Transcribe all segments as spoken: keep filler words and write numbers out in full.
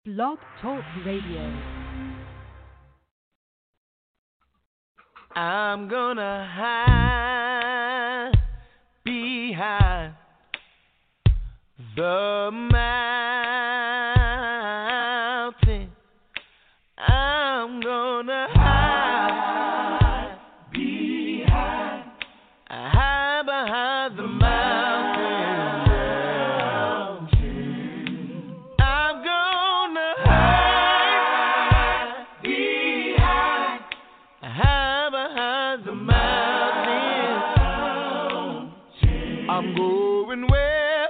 Blog Talk Radio. I'm gonna hide behind the mountain. I'm gonna hide behind, hide behind the mountain. I'm gonna hide behind, hide behind the mountain. I'm going where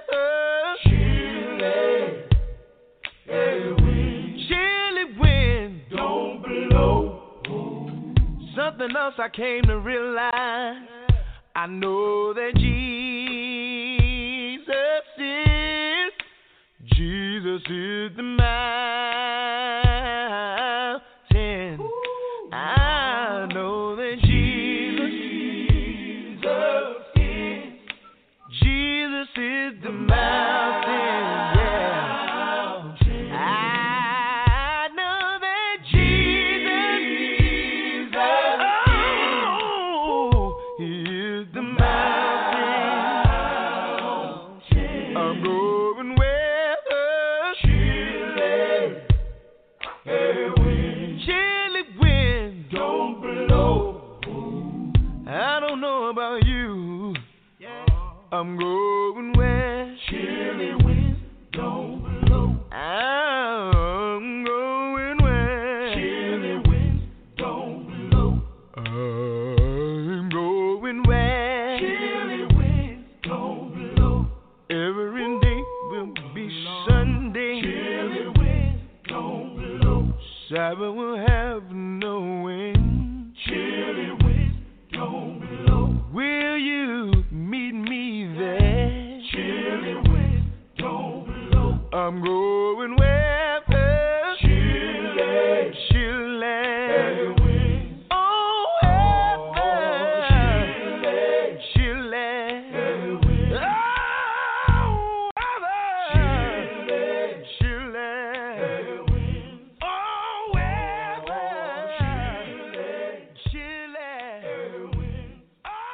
something else I came to realize. I know that Jesus is, Jesus is the mountain. I know that Jesus, Jesus is, Jesus is the mountain. I'm going where chilly winds don't blow. I'm going where chilly winds don't blow. I'm going where chilly winds don't blow. Every day will be Sunday. Chilly winds don't blow. Sabbath will have no wind. Chilly winds don't blow. Will you meet me there? Chilly winds don't blow. I'm going where the chilly, chilly winds. Oh, where chilly, chilly winds. Oh, where chilly winds. Oh, where chilly, chilly winds.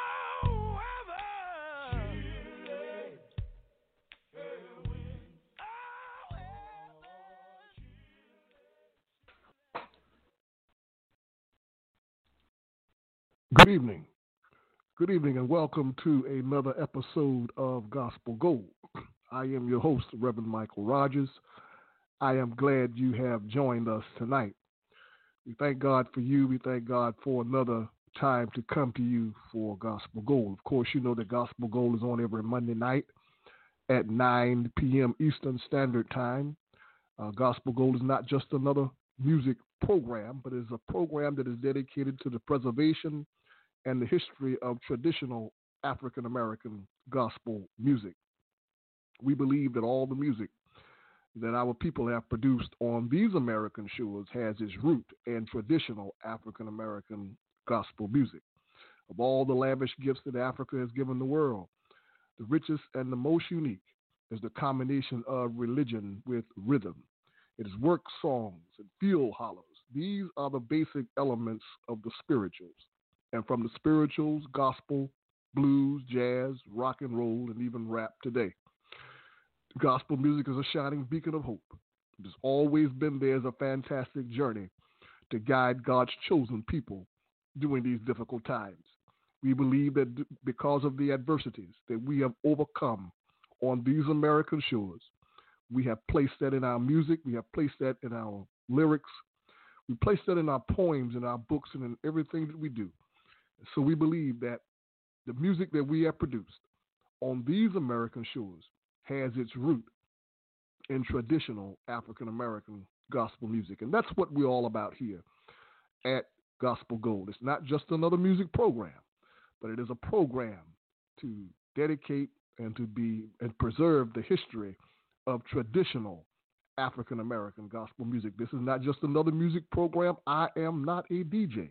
Good evening. Good evening and welcome to another episode of Gospel Gold. I am your host, Reverend Michael Rogers. I am glad you have joined us tonight. We thank God for you. We thank God for another time to come to you for Gospel Gold. Of course, you know that Gospel Gold is on every Monday night at nine p.m. Eastern Standard Time. Uh, Gospel Gold is not just another music program, but it is a program that is dedicated to the preservation and the history of traditional African American gospel music. We believe that all the music that our people have produced on these American shores has its root in traditional African American gospel music. Of all the lavish gifts that Africa has given the world, the richest and the most unique is the combination of religion with rhythm. It is work songs and field hollers. These are the basic elements of the spirituals. And from the spirituals, gospel, blues, jazz, rock and roll, and even rap today. Gospel music is a shining beacon of hope. It has always been there as a fantastic journey to guide God's chosen people during these difficult times. We believe that because of the adversities that we have overcome on these American shores, we have placed that in our music, we have placed that in our lyrics, we place that in our poems, in our books, and in everything that we do. So we believe that the music that we have produced on these American shores has its root in traditional African American gospel music. And that's what we're all about here at Gospel Gold. It's not just another music program, but it is a program to dedicate and to be and preserve the history of traditional African American gospel music. This is not just another music program. I am not a D J.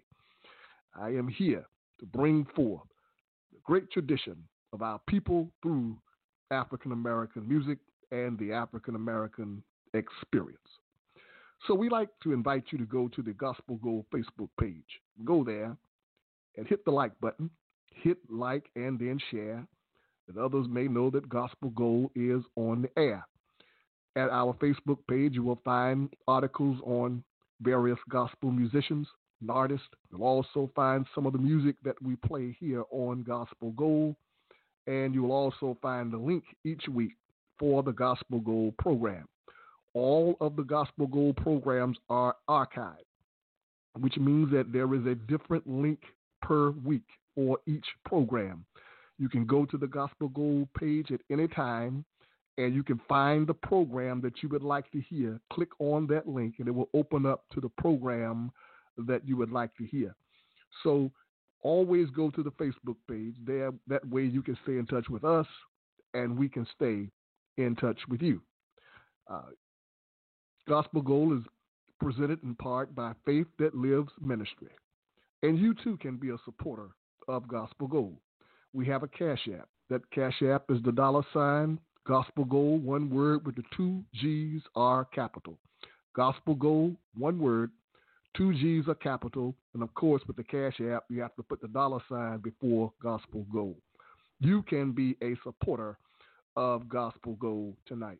I am here to bring forth the great tradition of our people through African American music and the African American experience. So we like to invite you to go to the Gospel Gold Facebook page. Go there and hit the like button. Hit like and then share, that others may know that Gospel Gold is on the air. At our Facebook page, you will find articles on various gospel musicians and artists. You'll also find some of the music that we play here on Gospel Gold, and you will also find the link each week for the Gospel Gold program. All of the Gospel Gold programs are archived, which means that there is a different link per week for each program. You can go to the Gospel Gold page at any time, and you can find the program that you would like to hear. Click on that link, and it will open up to the program that you would like to hear. So always go to the Facebook page. There, that way you can stay in touch with us, and we can stay in touch with you. Uh, Gospel Gold is presented in part by Faith That Lives Ministry. And you too can be a supporter of Gospel Gold. We have a Cash App. That Cash App is the dollar sign, Gospel Gold, one word with the two G's are capital. Gospel Gold, one word, two G's are capital. And of course, with the Cash App, you have to put the dollar sign before Gospel Gold. You can be a supporter of Gospel Gold tonight.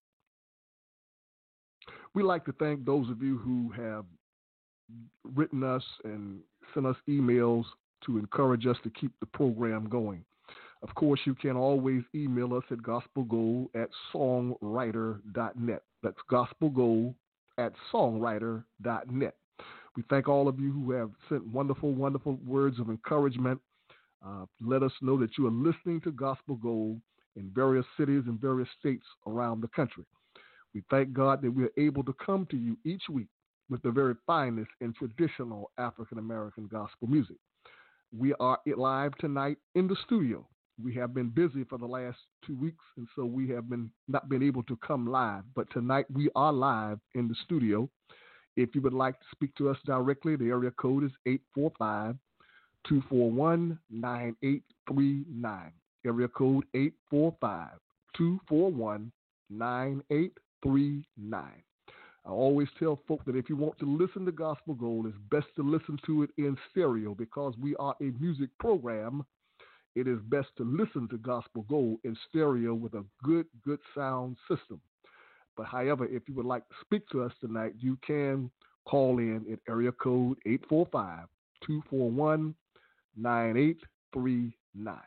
We'd like to thank those of you who have written us and sent us emails to encourage us to keep the program going. Of course, you can always email us at gospelgold at songwriter dot net. That's gospelgold at songwriter dot net. We thank all of you who have sent wonderful, wonderful words of encouragement. Uh, let us know that you are listening to Gospel Gold in various cities and various states around the country. We thank God that we are able to come to you each week with the very finest in traditional African-American gospel music. We are live tonight in the studio. We have been busy for the last two weeks, and so we have been not been able to come live. But tonight we are live in the studio. If you would like to speak to us directly, the area code is eight four five, two four one, nine eight three nine. Area code eight four five, two four one, nine eight three nine. I always tell folk that if you want to listen to Gospel Gold, it's best to listen to it in stereo because we are a music program. It is best to listen to Gospel Gold in stereo with a good, good sound system. But however, if you would like to speak to us tonight, you can call in at area code eight four five, two four one, nine eight three nine.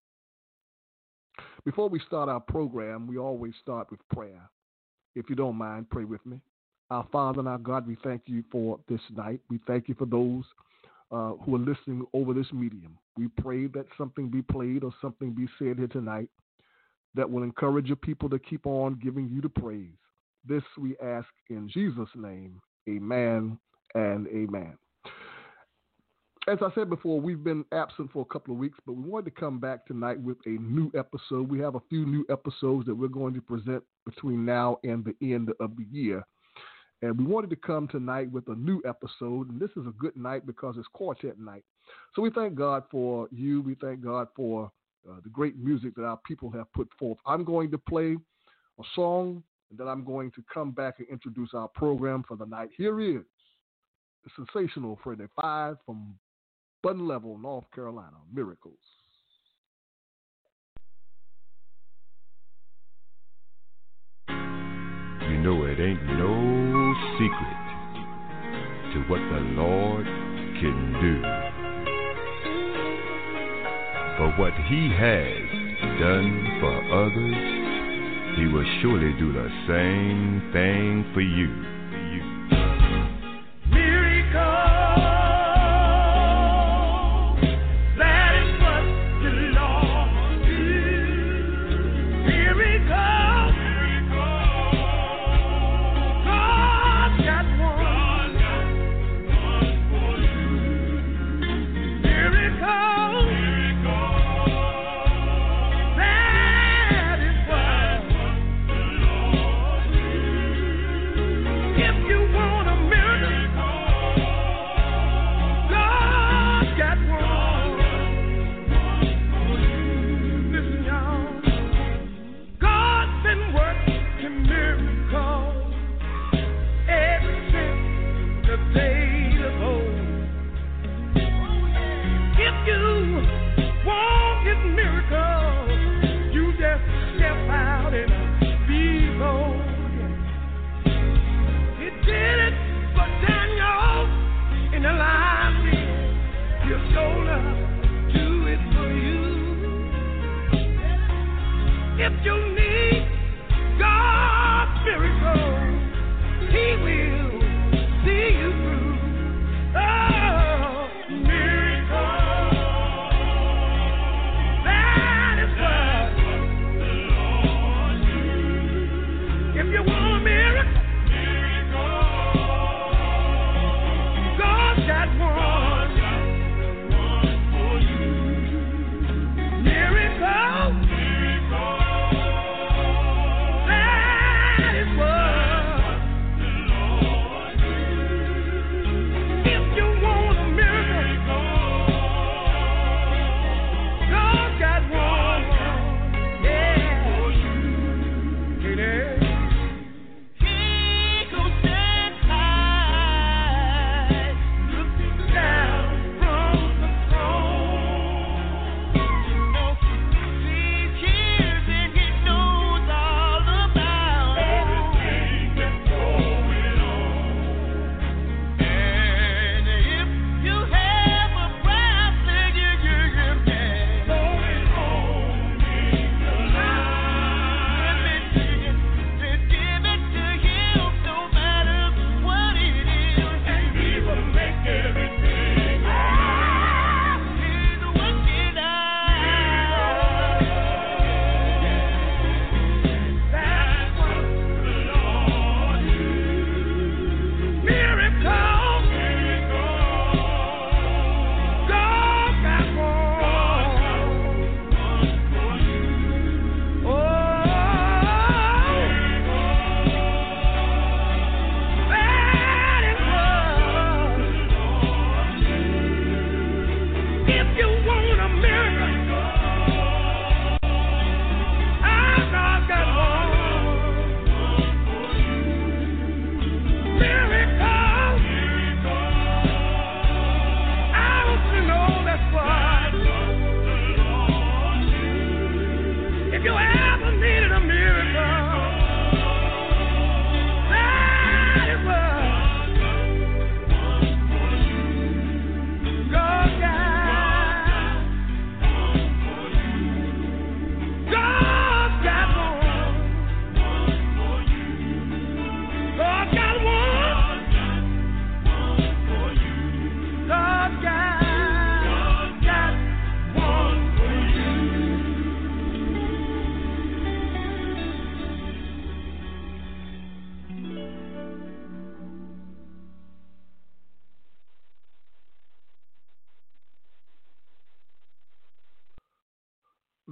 Before we start our program, we always start with prayer. If you don't mind, pray with me. Our Father and our God, we thank you for this night. We thank you for those uh, who are listening over this medium. We pray that something be played or something be said here tonight that will encourage your people to keep on giving you the praise. This we ask in Jesus' name. Amen and amen. As I said before, we've been absent for a couple of weeks, but we wanted to come back tonight with a new episode. We have a few new episodes that we're going to present between now and the end of the year. And we wanted to come tonight with a new episode, and this is a good night because it's quartet night. So we thank God for you. We thank God for uh, the great music that our people have put forth. I'm going to play a song, and then I'm going to come back and introduce our program for the night. Here is the sensational Freddie Five from Bun Level, North Carolina, Miracles. You know it ain't no secret to what the Lord can do. For what he has done for others, he will surely do the same thing for you. That is what the Lord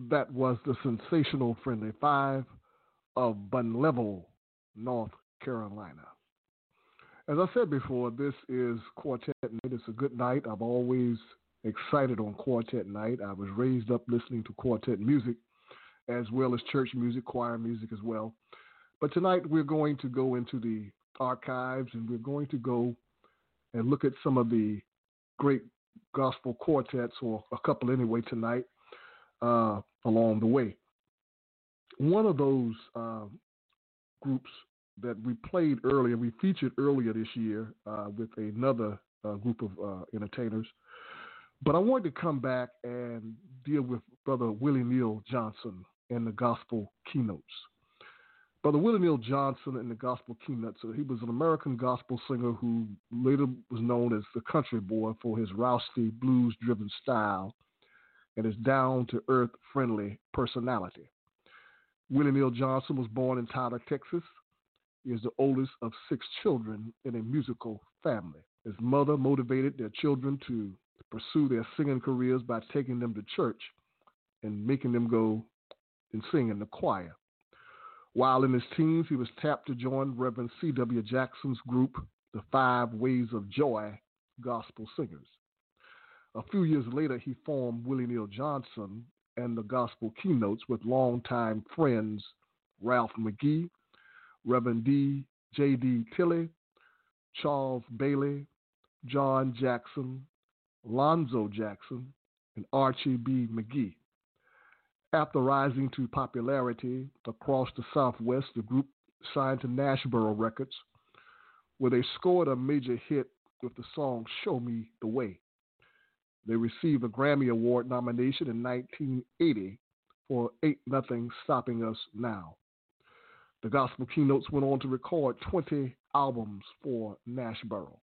That was the sensational Friendly Five of Bunlevel, North Carolina. As I said before, this is Quartet Night. It's a good night. I'm always excited on Quartet Night. I was raised up listening to quartet music as well as church music, choir music as well. But tonight we're going to go into the archives and we're going to go and look at some of the great gospel quartets, or a couple anyway, tonight uh, along the way. One of those uh, groups that we played earlier, we featured earlier this year uh, with another uh, group of uh, entertainers. But I wanted to come back and deal with Brother Willie Neal Johnson and the Gospel Keynotes. Brother Willie Neal Johnson and the Gospel Keynotes, uh, he was an American gospel singer who later was known as the Country Boy for his rousty, blues-driven style and his down-to-earth, friendly personality. Willie Neal Johnson was born in Tyler, Texas. He is the oldest of six children in a musical family. His mother motivated their children to pursue their singing careers by taking them to church and making them go and sing in the choir. While in his teens, he was tapped to join Reverend C W Jackson's group, the Five Ways of Joy Gospel Singers. A few years later, he formed Willie Neal Johnson and the Gospel Keynotes with longtime friends Ralph McGee, Reverend D. J D. Tilley, Charles Bailey, John Jackson, Lonzo Jackson, and Archie B. McGee. After rising to popularity across the Southwest, the group signed to Nashboro Records, where they scored a major hit with the song Show Me the Way. They received a Grammy Award nomination in nineteen eighty for Ain't Nothing Stopping Us Now. The Gospel Keynotes went on to record twenty albums for Nashboro.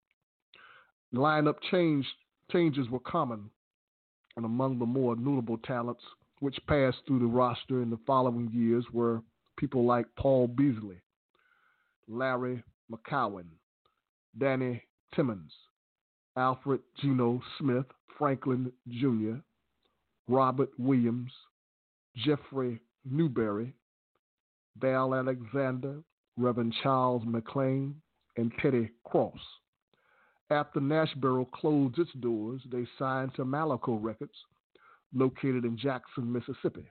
The lineup change, changes were common, and among the more notable talents which passed through the roster in the following years were people like Paul Beasley, Larry McCowan, Danny Timmons, Alfred Geno Smith, Franklin Junior, Robert Williams, Jeffrey Newberry, Val Alexander, Reverend Charles McLean, and Teddy Cross. After Nashboro closed its doors, they signed to Malaco Records, located in Jackson, Mississippi.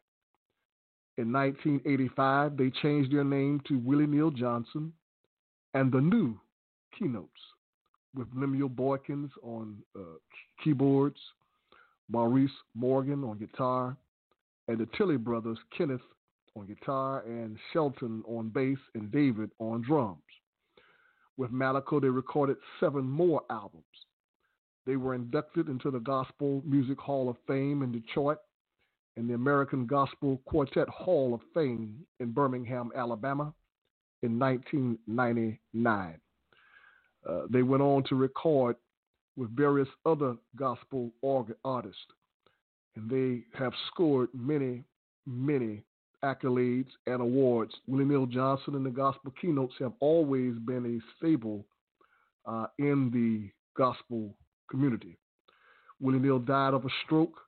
In nineteen eighty-five, they changed their name to Willie Neal Johnson and the New Keynotes, with Lemuel Boykins on uh, keyboards, Maurice Morgan on guitar, and the Tilley brothers, Kenneth on guitar, and Shelton on bass, and David on drums. With Malaco, they recorded seven more albums. They were inducted into the Gospel Music Hall of Fame in Detroit and the American Gospel Quartet Hall of Fame in Birmingham, Alabama in nineteen ninety-nine. Uh, they went on to record with various other gospel organ artists, and they have scored many, many accolades and awards. Willie Neal Johnson and the Gospel Keynotes have always been a staple uh, in the gospel community. Willie Neal died of a stroke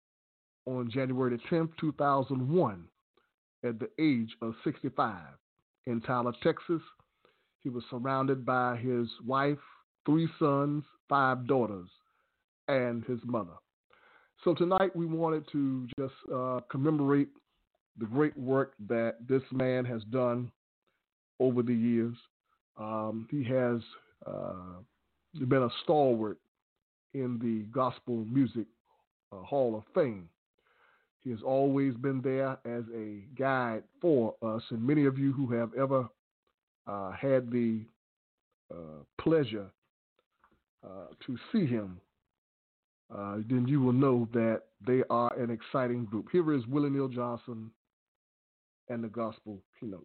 on January tenth, two thousand one, at the age of sixty-five. In Tyler, Texas, he was surrounded by his wife, three sons, five daughters, and his mother. So tonight we wanted to just uh, commemorate the great work that this man has done over the years. Um, he has uh, been a stalwart in the Gospel Music uh, Hall of Fame. He has always been there as a guide for us, and many of you who have ever uh, had the uh, pleasure uh, to see him, uh, then you will know that they are an exciting group. Here is Willie Neal Johnson and the Gospel Keynotes.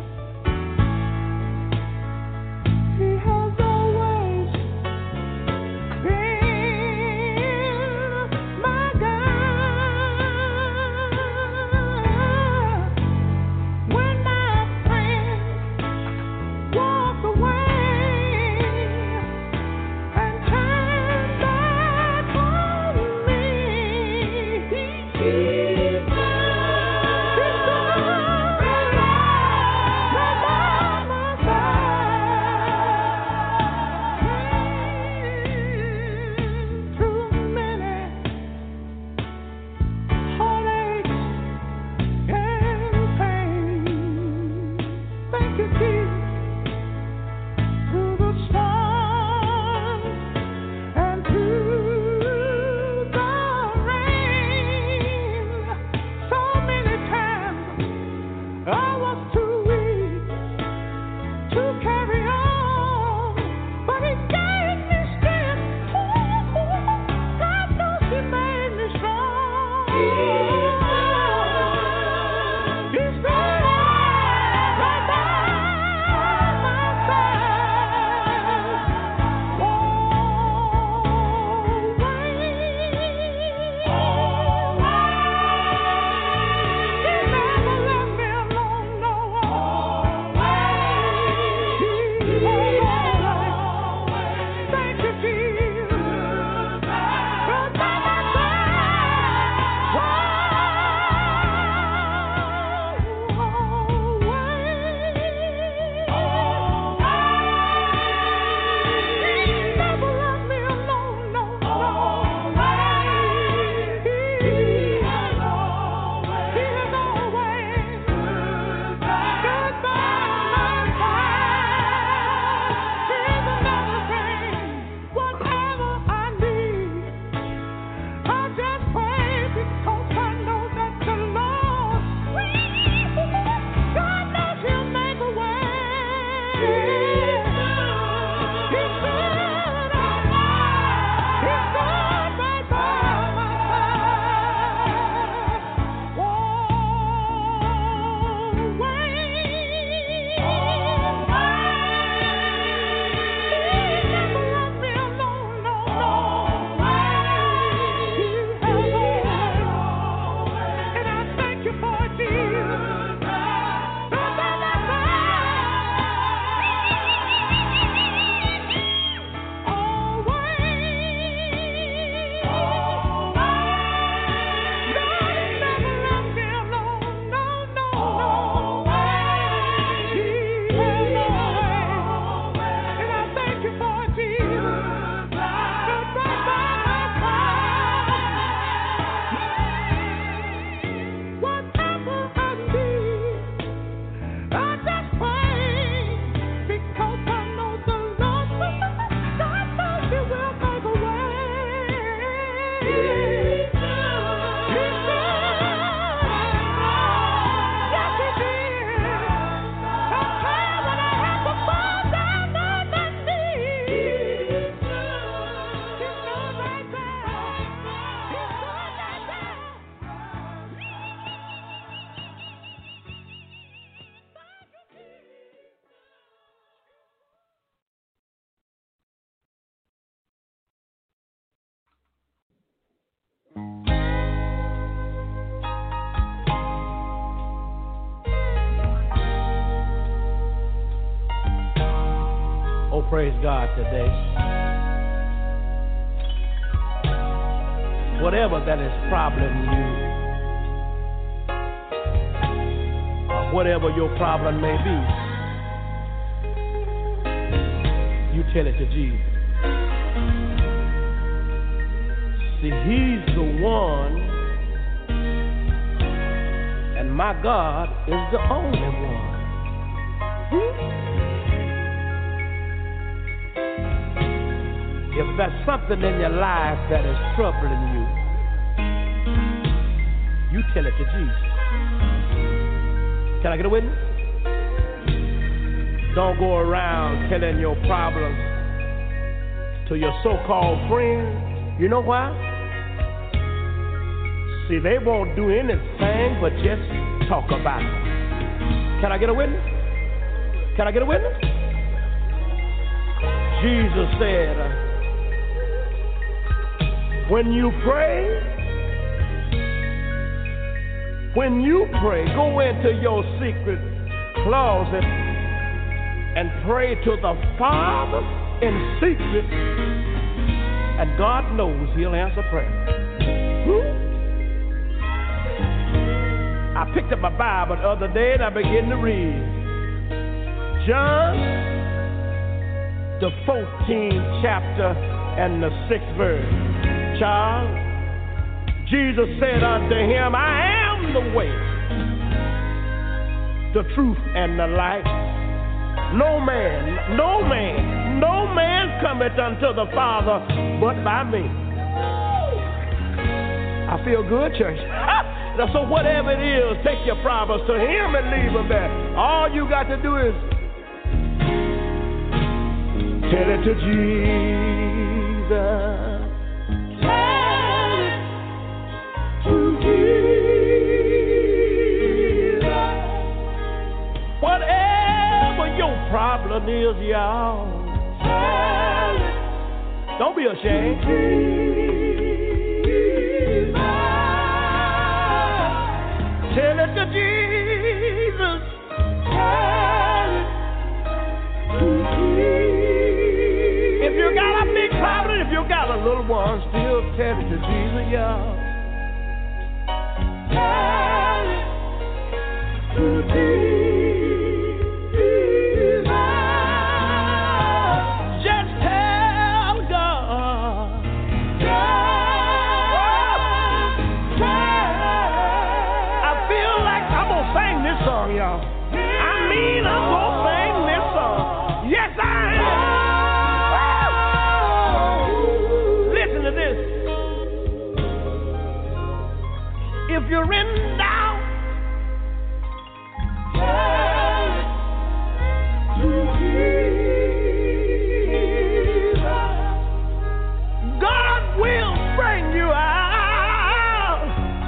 He has always Praise God today. Whatever that is troubling you, or whatever your problem may be, you tell it to Jesus. See, He's the one, and my God is the only one. If there's something in your life that is troubling you, you tell it to Jesus. Can I get a witness? Don't go around telling your problems to your so-called friends. You know why? See, they won't do anything but just talk about it. Can I get a witness? Can I get a witness? Jesus said, uh, when you pray, when you pray, go into your secret closet and pray to the Father in secret, and God knows He'll answer prayer. Hmm? I picked up my Bible the other day and I began to read John, the fourteenth chapter and the sixth verse. Child, Jesus said unto him, I am the way, the truth, and the life. No man, no man, no man cometh unto the Father but by me. I feel good, church. So whatever it is, take your problems to Him and leave them there. All you got to do is tell it to Jesus. Whatever your problem is, y'all, don't be ashamed. Tell it to Jesus. If you got a big problem, if you got a little one, still tell it to Jesus, y'all. Just tell God. I feel like I'm gonna sing this song, y'all. I mean, I'm gonna sing this song. Yes, I am. Listen to this. If you're in doubt, God will bring you out.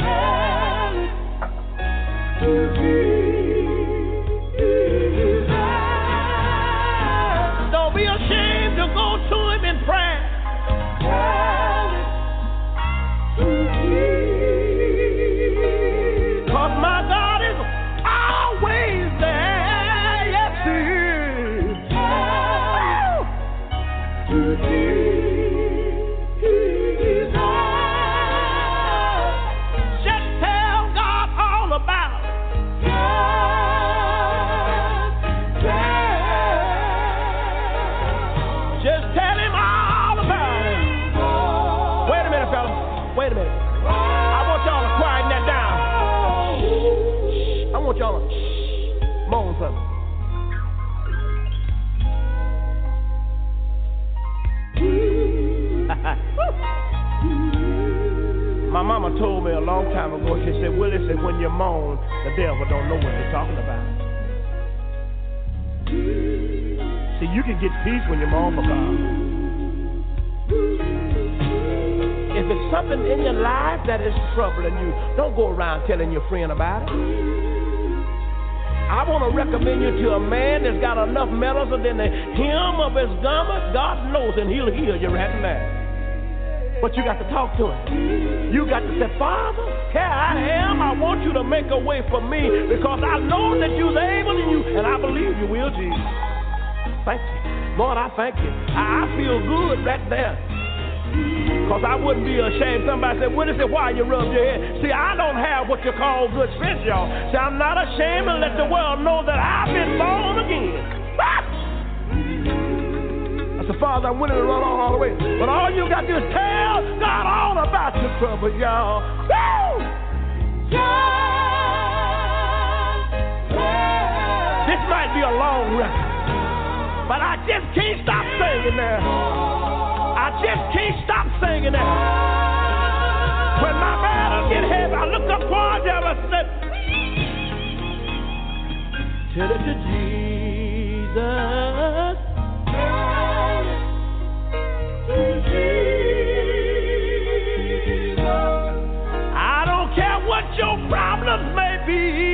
Don't be ashamed to go to Him in prayer. Cause my God is always there. Yes, He is. Just tell God all about it. Just tell Him all about it. Wait a minute, fellas. Wait a minute. I want y'all to quieten that down. I want y'all to moan something. My mama told me a long time ago, she said, Willie said, when you moan, the devil don't know what you're talking about. See, you can get peace when you moan for God. If it's something in your life that is troubling you, don't go around telling your friend about it. I want to recommend you to a man that's got enough medicine in the hem of his garment. God knows, and He'll heal you right now. But you got to talk to Him. You got to say, Father, here I am. I want you to make a way for me because I know that you're able and you, and I believe you will, Jesus. Thank you. Lord, I thank you. I, I feel good right there. Because I wouldn't be ashamed. Somebody said, what is it? Why you rub your head? See, I don't have what you call good sense, y'all. See, I'm not ashamed to let the world know that I've been born again. Ah! That's the Father, I'm willing to run on all the way. But all you got to do is tell God all about your trouble, y'all. Woo! This might be a long record, but I just can't stop singing now. I just can't stop singing now. When my battle get heavy, I look up towards you and say, tell it to Jesus. I don't care what your problems may be.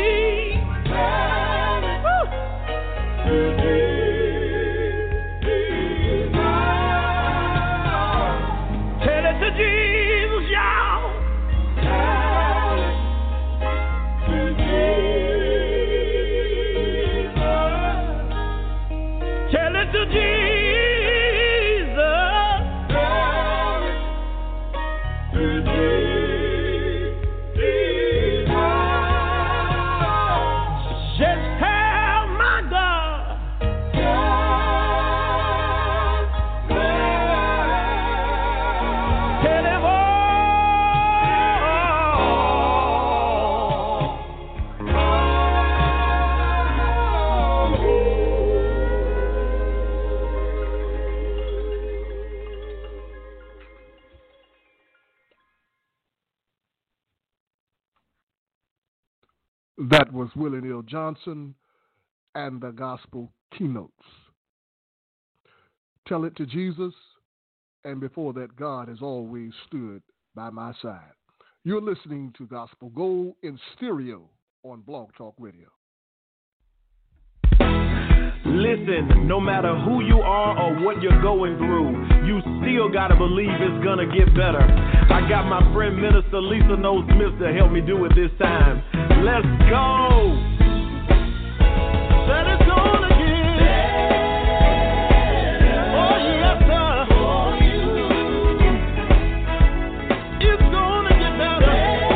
Tell it to Jesus, y'all. Tell it to Jesus. Just tell my God. Tell him all. That was Willie Neal Johnson and the Gospel Keynotes. Tell it to Jesus, and before that, God has always stood by my side. You're listening to Gospel Gold in stereo on Blog Talk Radio. Listen, no matter who you are or what you're going through, you still gotta believe it's gonna get better. I got my friend Minister Lisa Noel Smith to help me do it this time. Let's go! Let it go again. Oh yes, sir. It's gonna get better.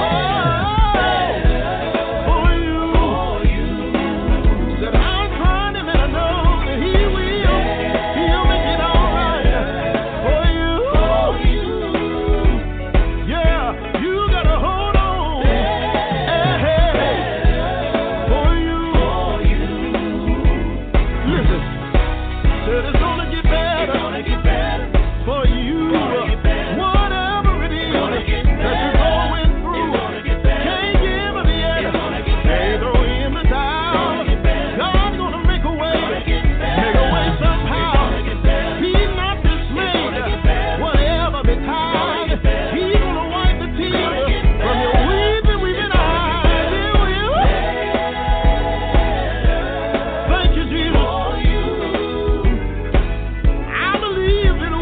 For you. Said I'm trying him and I know that he will. He'll make it all right. For you. Yeah, you gotta hold on. For you. Listen, said it's gonna get better. For you. Whatever it is that you're going through, can't give up yet. Can't throw in the towel. God's gonna make a way. Make a way somehow. He's not dismayed. Whatever betide, he's gonna wipe the tears from your weeping, weeping eyes. He will. Thank you, Jesus. I believe it will.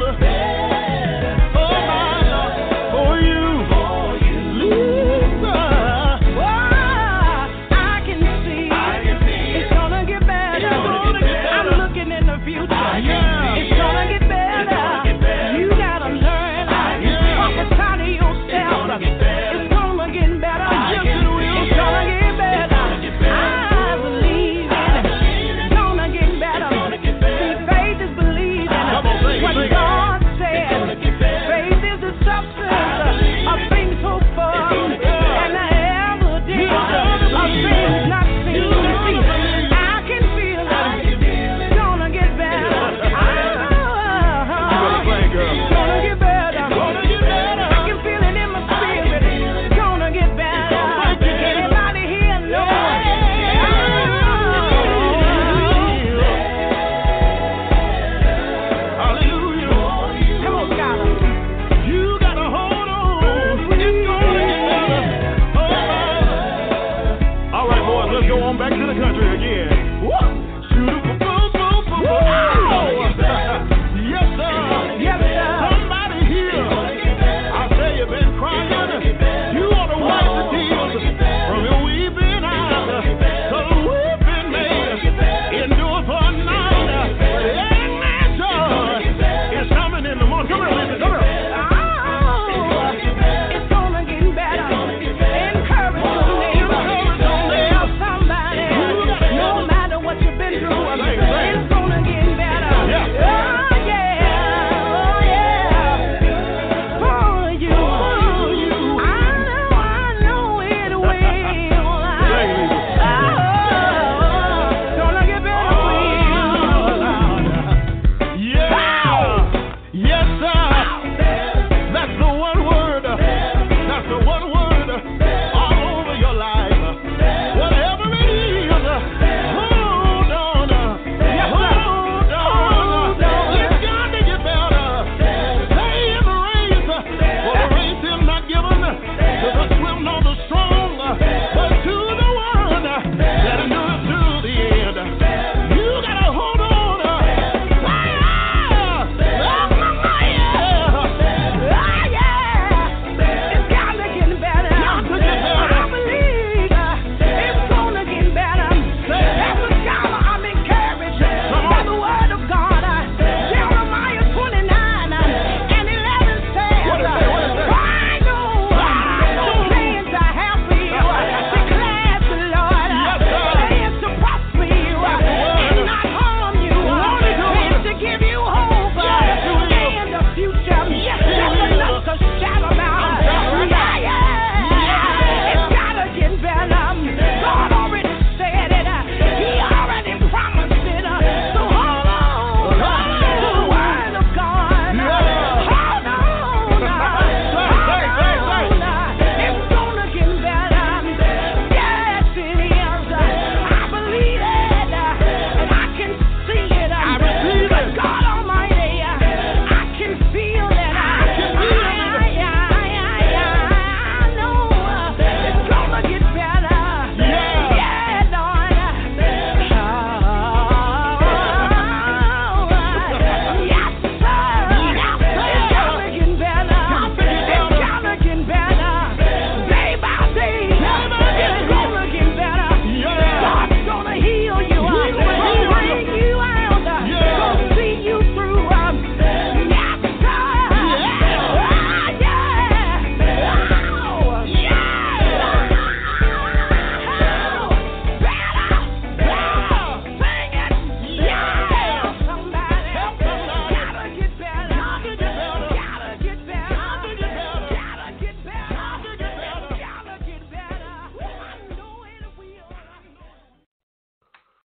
Oh, my Lord, for you. Lisa. I can see it's gonna get better. I'm looking in the future. Yeah. It's gonna get better. You gotta learn. Prophesy to yourself. It's gonna get better. Yes, it will. It's gonna get better. I believe it. It's gonna get better. See, faith is believing Come on, sing it, what sing it. God said. Faith is the substance of things hoped for and the evidence of things not seen. See, I can feel it. It's gonna get better. Ah, Sing, girl. it's gonna get better. Gonna get better. I can feel it in my spirit. It's gonna get better. Anybody here know? Hallelujah. Come on, Scholar. You gotta hold on. It's gonna get better. Oh. All right, boys, let's go on back to the country again. Woo! Shoot, boom, boom, boom, boom. Yes, sir. Yes, sir. Somebody here. I say you've been crying. You ought to wipe the tears from your weeping eyes. 'Cause weeping may endure for a night.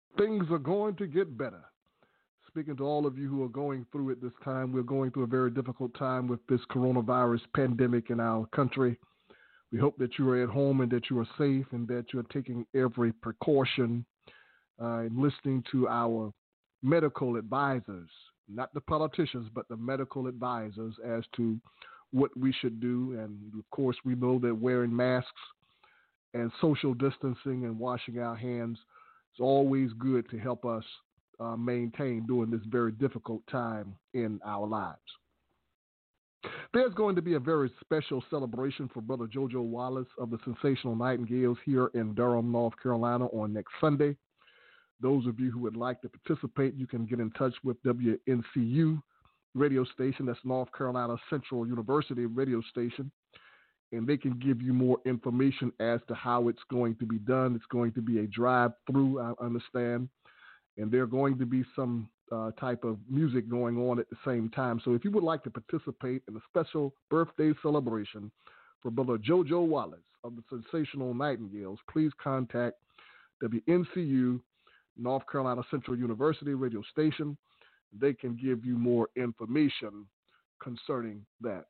things are going to get better. Speaking to all of you who are going through it this time, we're going through a very difficult time with this coronavirus pandemic in our country. We hope that you are at home and that you are safe and that you're taking every precaution uh, and listening to our medical advisors, not the politicians, but the medical advisors as to what we should do. And of course, we know that wearing masks and social distancing and washing our hands is always good to help us uh, maintain during this very difficult time in our lives. There's going to be a very special celebration for Brother JoJo Wallace of the Sensational Nightingales here in Durham, North Carolina on next Sunday. Those of you who would like to participate, you can get in touch with W N C U radio station. That's North Carolina Central University radio station. And they can give you more information as to how it's going to be done. It's going to be a drive-through, I understand. And there are going to be some uh, type of music going on at the same time. So if you would like to participate in a special birthday celebration for Brother JoJo Wallace of the Sensational Nightingales, please contact W N C U, North Carolina Central University radio station. They can give you more information concerning that.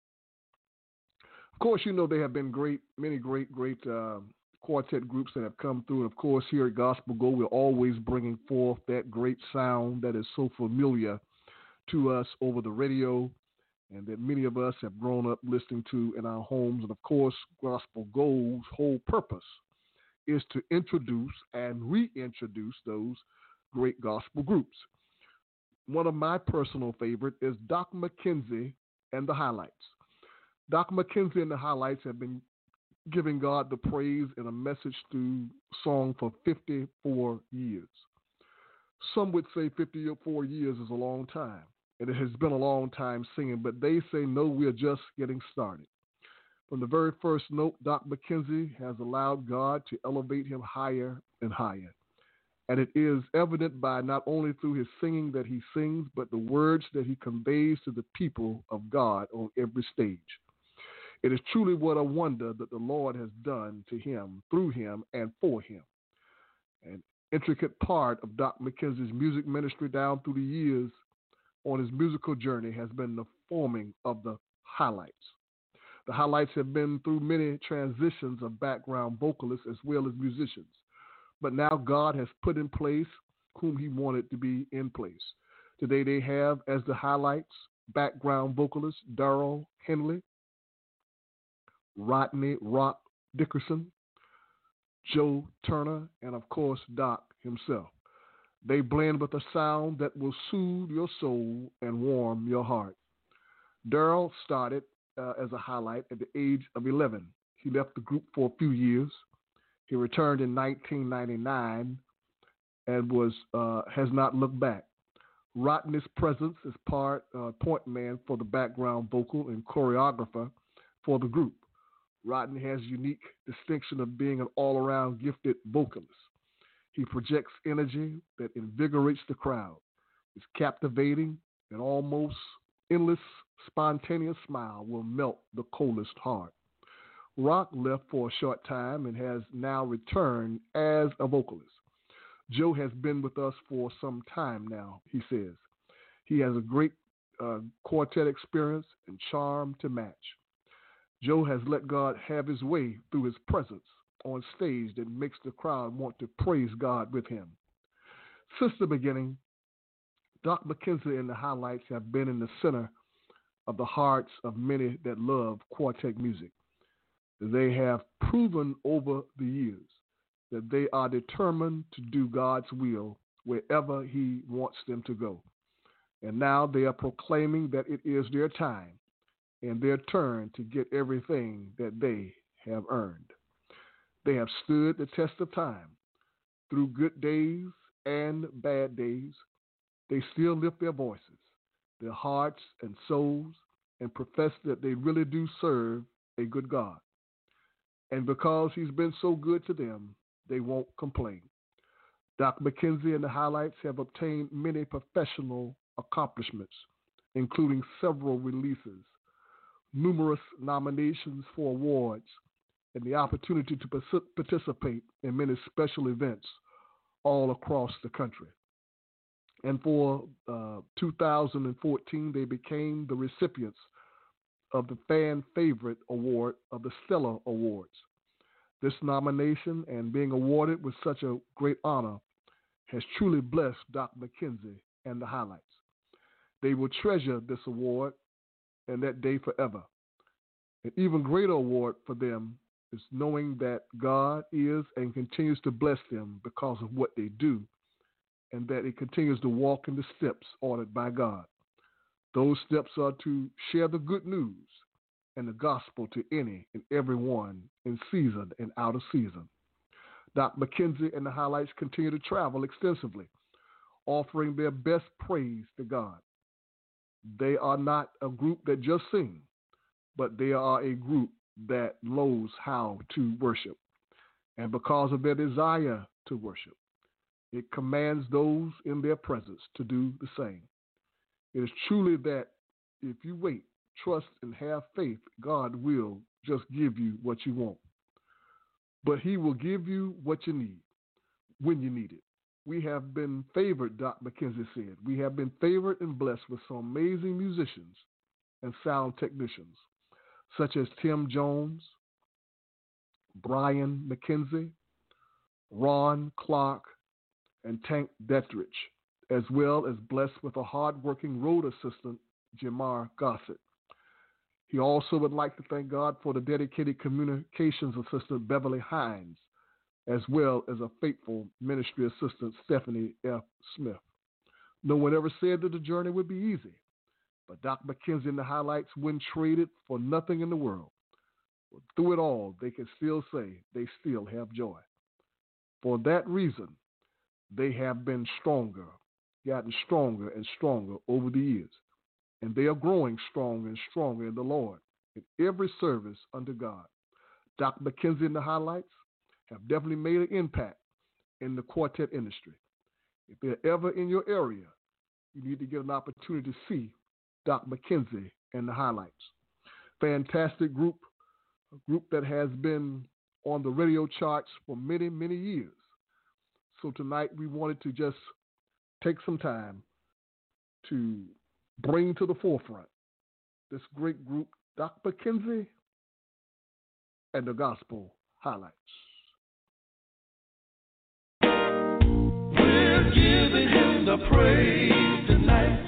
Of course, you know there have been great, many great, great uh, quartet groups that have come through. And of course, here at Gospel Go, we're always bringing forth that great sound that is so familiar to us over the radio and that many of us have grown up listening to in our homes. And of course, Gospel Go's whole purpose is to introduce and reintroduce those great gospel groups. One of my personal favorite is Doc McKenzie and the Highlights. Doc McKenzie and the Highlights have been giving God the praise in a message through song for fifty-four years. Some would say fifty-four years is a long time, and it has been a long time singing, but they say, no, we're just getting started. From the very first note, Doc McKenzie has allowed God to elevate him higher and higher. And it is evident by not only through his singing that he sings, but the words that he conveys to the people of God on every stage. It is truly what a wonder that the Lord has done to him, through him, and for him. An intricate part of Doc McKenzie's music ministry down through the years on his musical journey has been the forming of the Highlights. The Highlights have been through many transitions of background vocalists as well as musicians. But now God has put in place whom he wanted to be in place. Today they have as the Highlights background vocalist Darrell Henley, Rodney Rock Dickerson, Joe Turner, and of course Doc himself. They blend with a sound that will soothe your soul and warm your heart. Darrell started uh, as a Highlight at the age of eleven. He left the group for a few years. He returned in nineteen ninety-nine and was uh, has not looked back. Rodney's presence is part uh, point man for the background vocal and choreographer for the group. Rodney has unique distinction of being an all-around gifted vocalist. He projects energy that invigorates the crowd. His captivating and almost endless spontaneous smile will melt the coldest heart. Rock left for a short time and has now returned as a vocalist. Joe has been with us for some time now, he says. He has a great uh, quartet experience and charm to match. Joe has let God have his way through his presence on stage that makes the crowd want to praise God with him. Since the beginning, Doc McKenzie and the Highlights have been in the center of the hearts of many that love quartet music. They have proven over the years that they are determined to do God's will wherever he wants them to go. And now they are proclaiming that it is their time and their turn to get everything that they have earned. They have stood the test of time. Through good days and bad days, they still lift their voices, their hearts and souls, and profess that they really do serve a good God. And because he's been so good to them, they won't complain. Doc McKenzie and the Highlights have obtained many professional accomplishments, including several releases, numerous nominations for awards, and the opportunity to participate in many special events, all across the country. And for uh, two thousand fourteen, they became the recipients of the Fan Favorite Award of the Stellar Awards. This nomination and being awarded with such a great honor has truly blessed Doctor McKenzie and the Highlights. They will treasure this award and that day forever. An even greater award for them is knowing that God is and continues to bless them because of what they do, and that it continues to walk in the steps ordered by God. Those steps are to share the good news and the gospel to any and everyone in season and out of season. Doctor McKenzie and the Highlights continue to travel extensively, offering their best praise to God. They are not a group that just sing, but they are a group that knows how to worship. And because of their desire to worship, it commands those in their presence to do the same. It is truly that if you wait, trust, and have faith, God will just give you what you want. But he will give you what you need when you need it. We have been favored, Doctor McKenzie said. We have been favored and blessed with some amazing musicians and sound technicians, such as Tim Jones, Brian McKenzie, Ron Clark, and Tank Detrich, as well as blessed with a hard-working road assistant, Jamar Gossett. He also would like to thank God for the dedicated communications assistant, Beverly Hines, as well as a faithful ministry assistant, Stephanie F. Smith. No one ever said that the journey would be easy, but Doctor McKenzie and the Highlights wouldn't trade it for nothing in the world. But through it all, they can still say they still have joy. For that reason, they have been stronger, gotten stronger and stronger over the years. And they are growing stronger and stronger in the Lord in every service under God. Doctor McKenzie and the Highlights have definitely made an impact in the quartet industry. If they're ever in your area, you need to get an opportunity to see Doctor McKenzie and the Highlights. Fantastic group, a group that has been on the radio charts for many, many years. So tonight we wanted to just take some time to bring to the forefront this great group, Doctor McKenzie and the Gospel Highlights. We're giving him the praise tonight.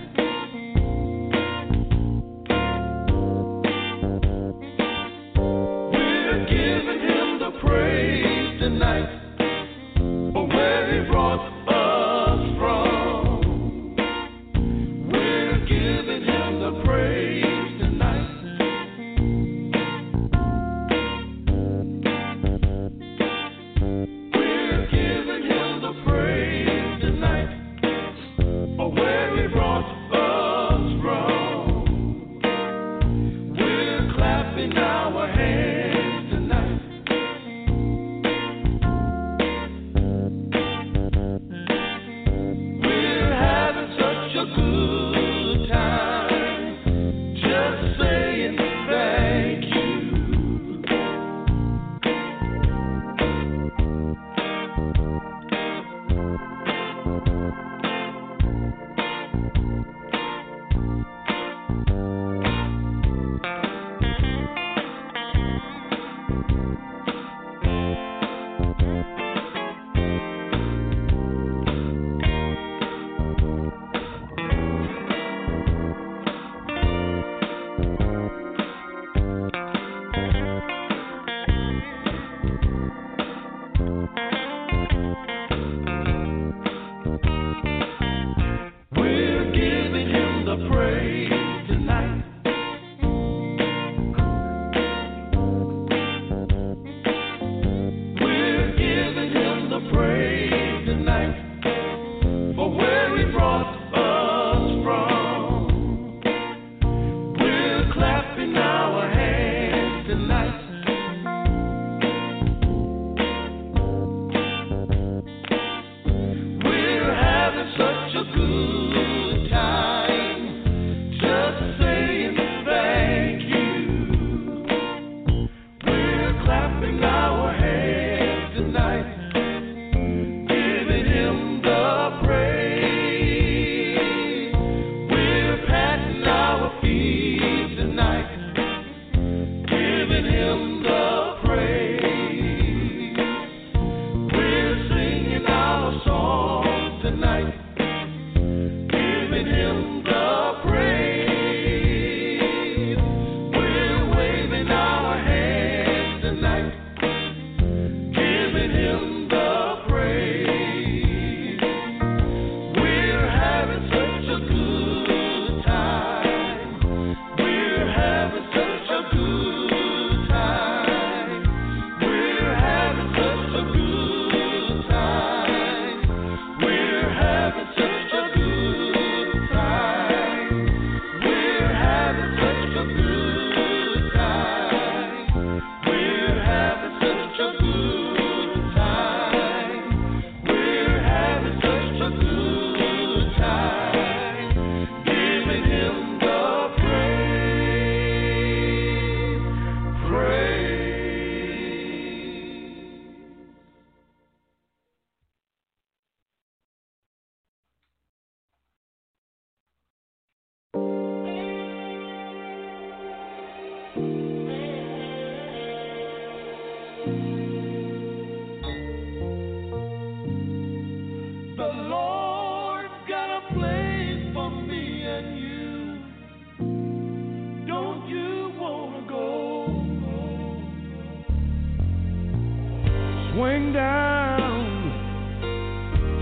We're giving him the praise tonight for where he brought us from. We're giving him the praise tonight. We're giving him the praise tonight for where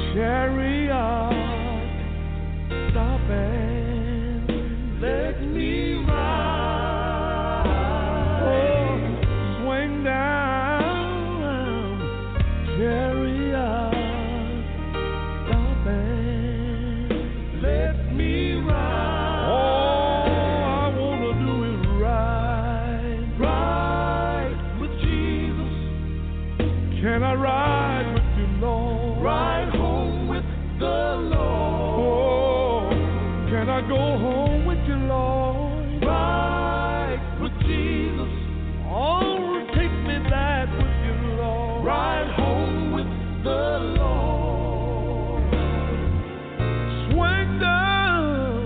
chariot, stop and let me ride. Oh, swing down, chariot, stop and let me ride. Oh, I wanna do it right, right with Jesus. Can I ride with you, Lord? Ride home with the Lord. Oh, can I go home with you, Lord? Ride with Jesus. Oh, take me back with you, Lord. Ride home with the Lord. Swing down,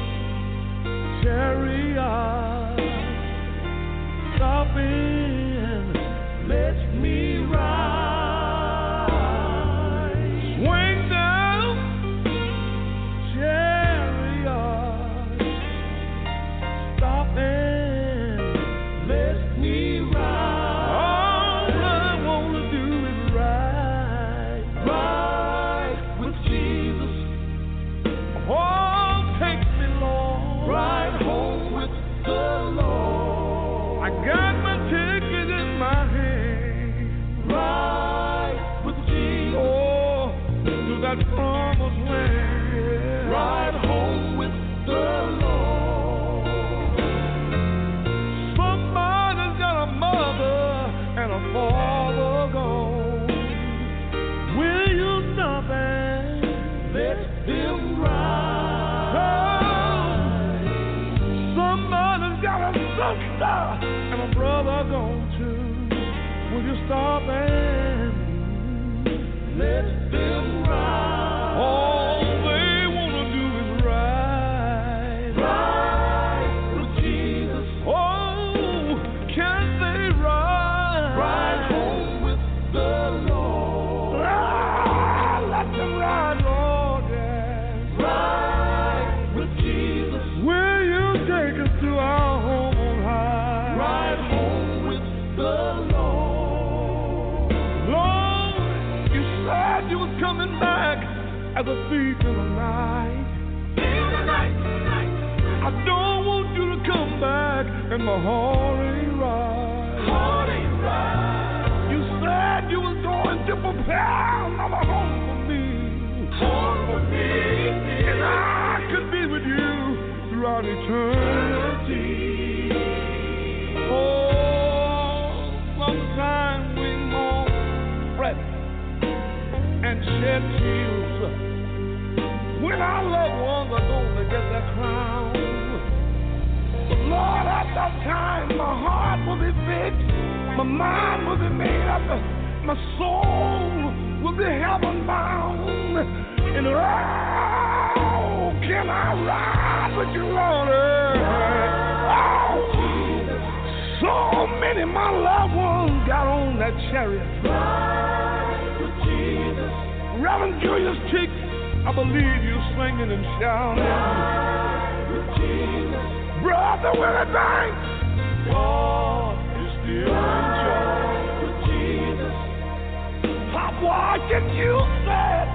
chariot, stop in, let me ride. Swing down, chariot, stop and let me ride. All I wanna do is ride, ride with Jesus. Oh, take me, Lord. Ride home with the Lord. I got my ticket in my hand. Ride with Jesus. Oh, to that promised land. Ride home with the Lord. Somebody's got a mother and a father gone. Will you stop and let them ride? Somebody's got a sister and a brother gone too. Will you stop and let them ride? All they wanna do is ride, ride with Jesus. Oh, can they ride? Ride home with the Lord. Ah, let them ride, Lord, yeah. Ride with Jesus. Will you take us to our home on high? Ride home with the Lord. Lord, you said you was coming back as a thief in the night. In the night, night. I don't want you to come back and my heart ain't right. Heart ain't right. You said you was going to prepare another home for me. Home for me. And I could be with you throughout eternity. Oh, from the time we mourn, fret, and shed tears, when our loved ones are going to get their crown. But Lord, at that time, my heart will be fixed, my mind will be made up, my soul will be heaven bound. And oh, can I ride with you, Lord? Oh, so many of my loved ones got on that chariot. Ride with Jesus. Reverend Julius Cheek, I believe you singing and shouting. Ride with Jesus. Brother Willie Banks, God is still in charge with Jesus. Pop Washington, you said,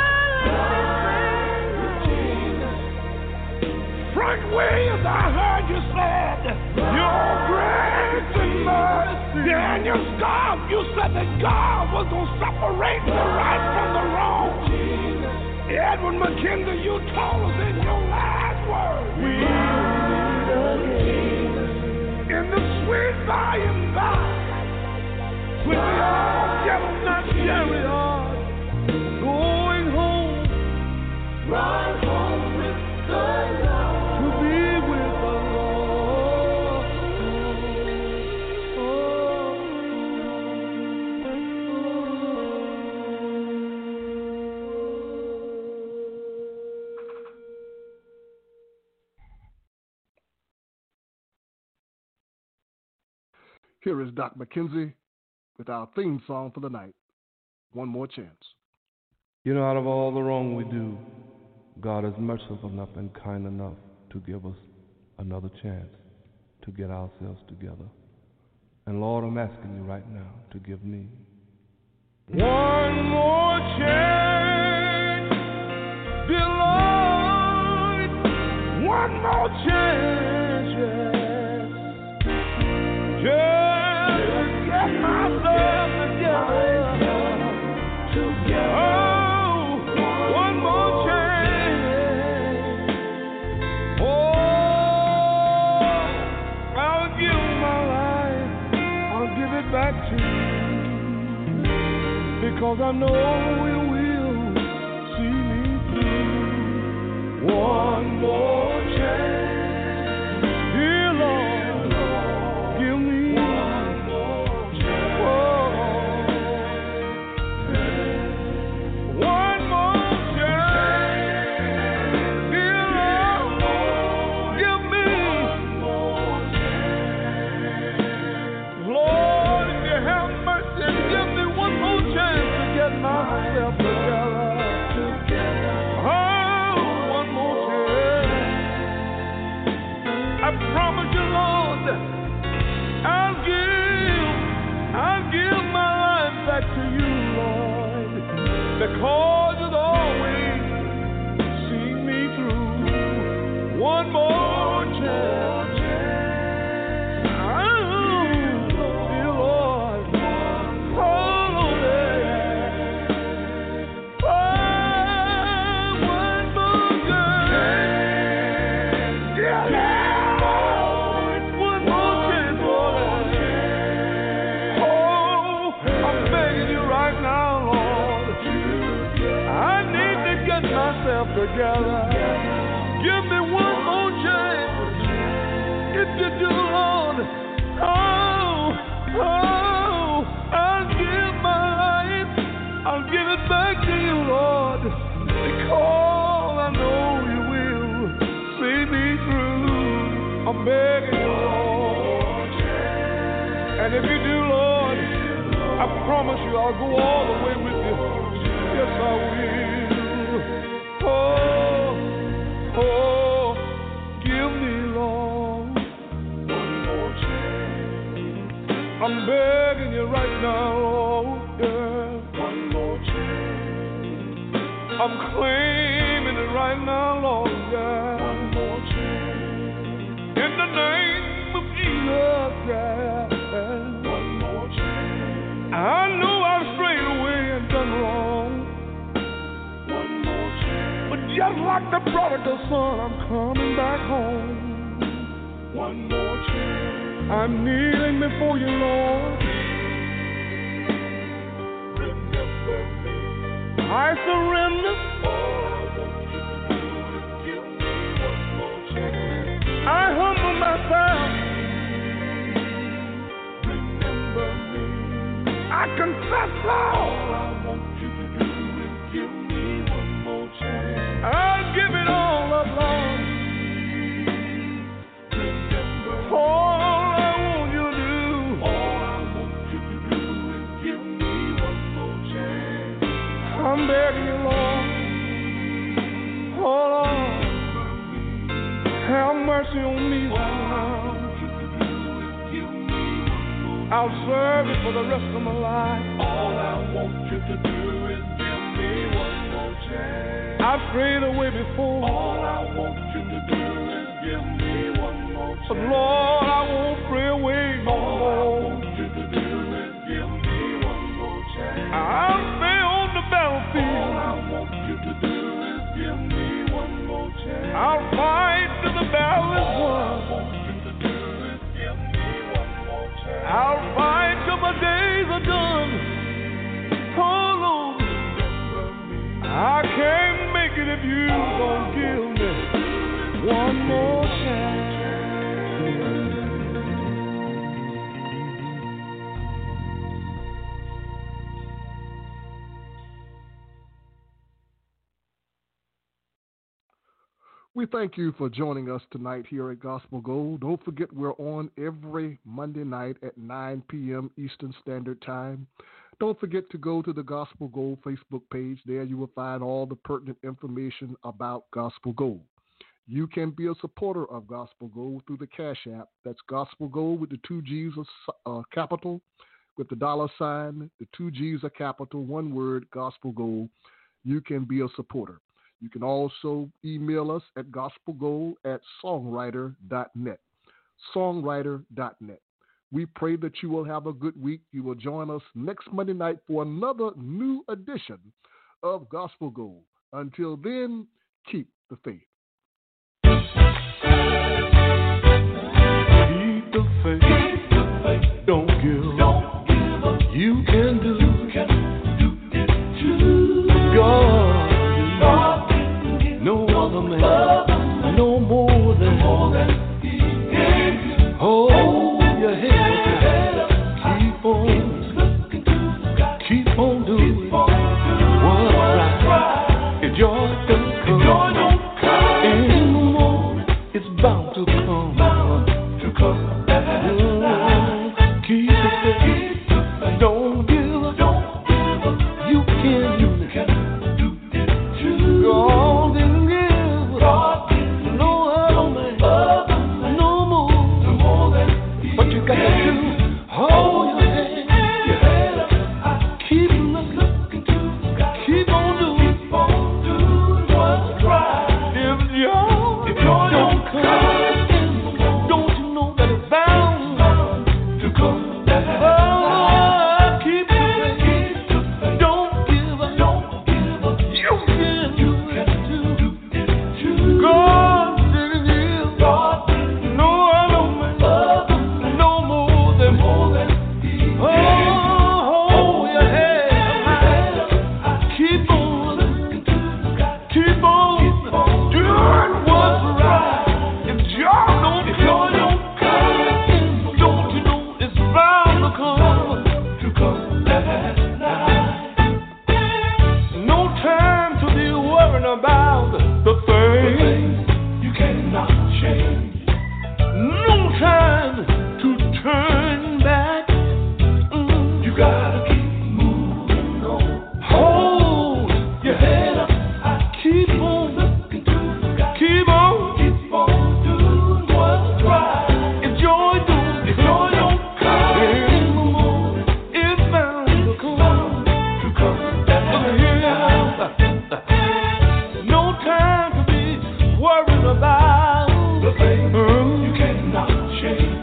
ride with Jesus. Frank Williams, I heard you said, your grace and mercy. Daniel Scott, you said that God was going to separate the right from the wrong. Edward McKenzie, you told us in your last word, we meet again in the sweet by and by, when we all get on that chariot, going home, ride home with the Lord, to be with the Lord. Oh, oh, Here is Doc McKenzie with our theme song for the night, One More Chance. You know, out of all the wrong we do, God is merciful enough and kind enough to give us another chance to get ourselves together. And Lord, I'm asking you right now to give me one more chance. 'cause I know you will see me through. One more chance, dear Lord, give me one more chance. One more chance, dear Lord, give me one more chance. Lord, if you have mercy, give me one more chance to get myself together. Oh, one more chance. I promise you, Lord, I'll give, I'll give my life back to you, Lord, because you've always seen me through. One more chance. Oh, dear Lord. Oh, yeah. Oh, one more chance. Yeah, Lord. One more chance, Lord. Oh, I'm begging you right now, Lord. I need to get myself together. Give me one more chance. If you do, Lord, oh, oh, I'll give my life. I'll give it back to you, Lord, because I know you will see me through. I'm begging you, Lord. And if you do, Lord, I promise you I'll go all the way with you. Yes, I will. Oh, oh, give me, Lord, one more chance. I'm begging you right now, Lord, yeah. One more chance. I'm claiming it right now, Lord, yeah. One more chance. In the name of Jesus, yeah. One more chance. I know I've strayed away and done wrong. One more chance. But just like the prodigal son, I'm coming back home. One more chance. I'm kneeling before you, Lord. Remember me. I surrender. All I want you to do is give me one more chance. I humble myself. Remember me. I confess, Lord. All I want you to do is give me one more chance. I'll give it all up, Lord. Remember. All I want you to do. All I want you to do is give me one more chance. I'm begging you, Lord. Oh, Lord. Have mercy on me right now. I'll serve you for the rest of my life. All I want you to do is give me one more chance. I've strayed away before. All I want you to do is give me one more chance. But Lord, I won't stray away no more. All I want you to do is give me one more chance. I'll stay on the battlefield. All I want you to do is give me one more chance. I'll fight till the battle is won. I'll fight till my days are done. Oh, Lord, I can't make it if you don't give me one more chance. We thank you for joining us tonight here at Gospel Gold. Don't forget we're on every Monday night at nine p.m. Eastern Standard Time. Don't forget to go to the Gospel Gold Facebook page. There you will find all the pertinent information about Gospel Gold. You can be a supporter of Gospel Gold through the Cash App. That's Gospel Gold with the two G's of uh, capital, with the dollar sign, the two G's of capital, one word, Gospel Gold. You can be a supporter. You can also email us at gospelgold at songwriter dot net. songwriter dot net. We pray that you will have a good week. You will join us next Monday night for another new edition of Gospel Gold. Until then, keep the faith. Keep the faith. Keep the faith. Don't give. Don't give up. You can do. You can do it. worrying about the things you cannot change. No time to turn back. Mm. You gotta keep moving on. Hold Your head up high. keep on, Looking to the sky. keep on. Keep on doing what's right. If joy don't If joy don't come in the morning, it's bound to it's come. bound to come down. No time to be worried about The things Mm. you cannot change.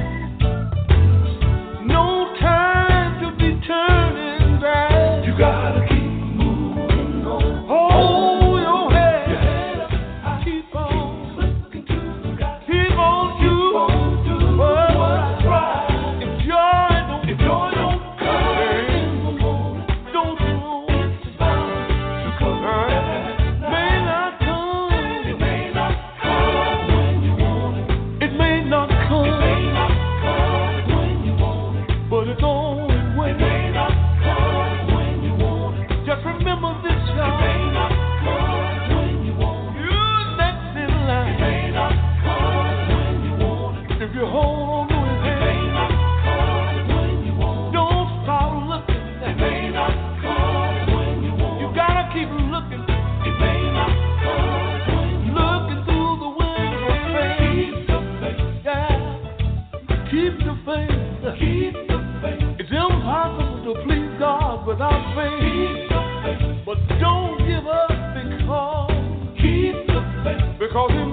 no time to be turning back. You gotta keep moving on. Hold your Your head, head up high. keep on, Looking to the sky. keep on Keep you. on doing what's right. If joy don't If joy don't come in the morning, don't you it's bound to come down. may not come, It may not come when you want it. it may not It come, may not come when you want it. but it's always It when. may not come when you want it. Just remember this, It may y'all. not come when you want it. You next in It line. may not come when you want it. If you hold on to his It may hand, not come when you want it. don't stop looking. It may not come when you want You it. gotta keep looking, It may not come when you want looking through the window of it. faith. Keep the faith. Yeah, keep the faith. Keep the faith. It's impossible to please God without faith. Keep the faith. But don't give up because, Keep the faith. because He